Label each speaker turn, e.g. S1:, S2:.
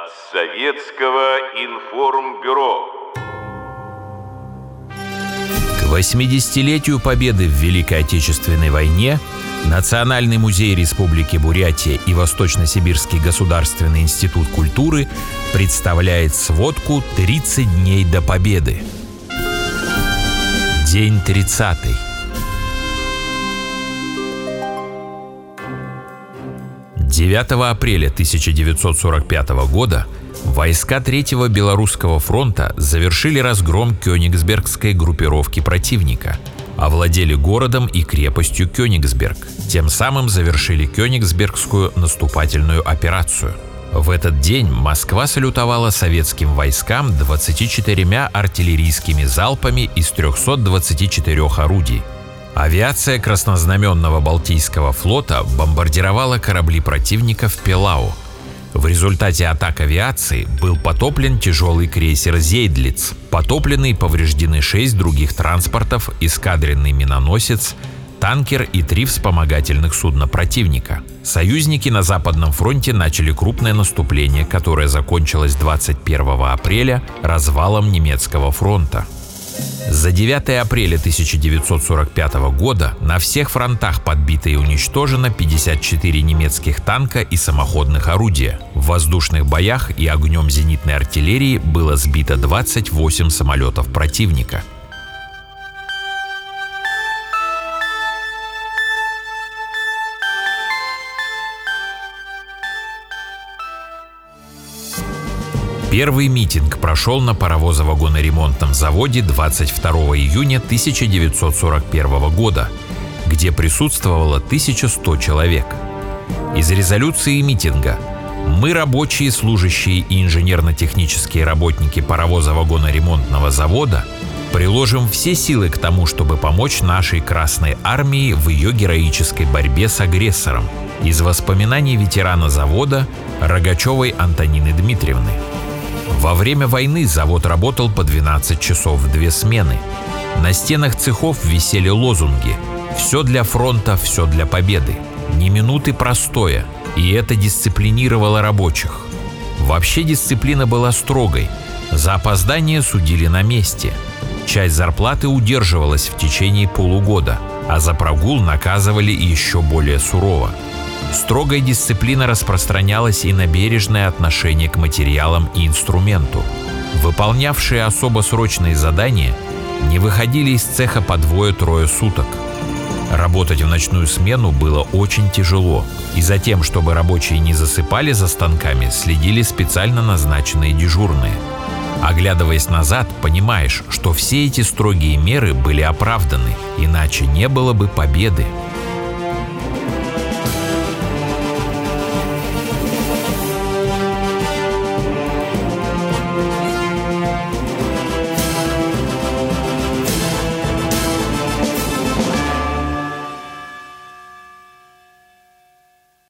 S1: Советского информбюро.
S2: К 80-летию Победы в Великой Отечественной войне Национальный музей Республики Бурятия и Восточно-Сибирский государственный институт культуры представляет сводку «30 дней до Победы». День 30-й. «9 апреля 1945 года войска Третьего Белорусского фронта завершили разгром кёнигсбергской группировки противника, овладели городом и крепостью Кёнигсберг, тем самым завершили Кёнигсбергскую наступательную операцию. В этот день Москва салютовала советским войскам 24 артиллерийскими залпами из 324 орудий. Авиация Краснознаменного Балтийского флота бомбардировала корабли противника в Пелау. В результате атак авиации был потоплен тяжелый крейсер «Зейдлиц», потоплены и повреждены 6 других транспортов, эскадренный миноносец, танкер и 3 вспомогательных судна противника. Союзники на Западном фронте начали крупное наступление, которое закончилось 21 апреля развалом немецкого фронта. За 9 апреля 1945 года на всех фронтах подбито и уничтожено 54 немецких танка и самоходных орудия. В воздушных боях и огнем зенитной артиллерии было сбито 28 самолетов противника. Первый митинг прошел на паровозо-вагоноремонтном заводе 22 июня 1941 года, где присутствовало 1100 человек. Из резолюции митинга: «Мы, рабочие, служащие и инженерно-технические работники паровозо-вагоноремонтного завода, приложим все силы к тому, чтобы помочь нашей Красной Армии в ее героической борьбе с агрессором». Из воспоминаний ветерана завода Рогачевой Антонины Дмитриевны. Во время войны завод работал по 12 часов в 2 смены. На стенах цехов висели лозунги: «Все для фронта, все для победы», «Ни минуты простоя», и это дисциплинировало рабочих. Вообще дисциплина была строгой. За опоздание судили на месте. Часть зарплаты удерживалась в течение полугода, а за прогул наказывали еще более сурово. Строгая дисциплина распространялась и на бережное отношение к материалам и инструменту. Выполнявшие особо срочные задания не выходили из цеха по 2-3 суток. Работать в ночную смену было очень тяжело, и за тем, чтобы рабочие не засыпали за станками, следили специально назначенные дежурные. Оглядываясь назад, понимаешь, что все эти строгие меры были оправданы, иначе не было бы победы.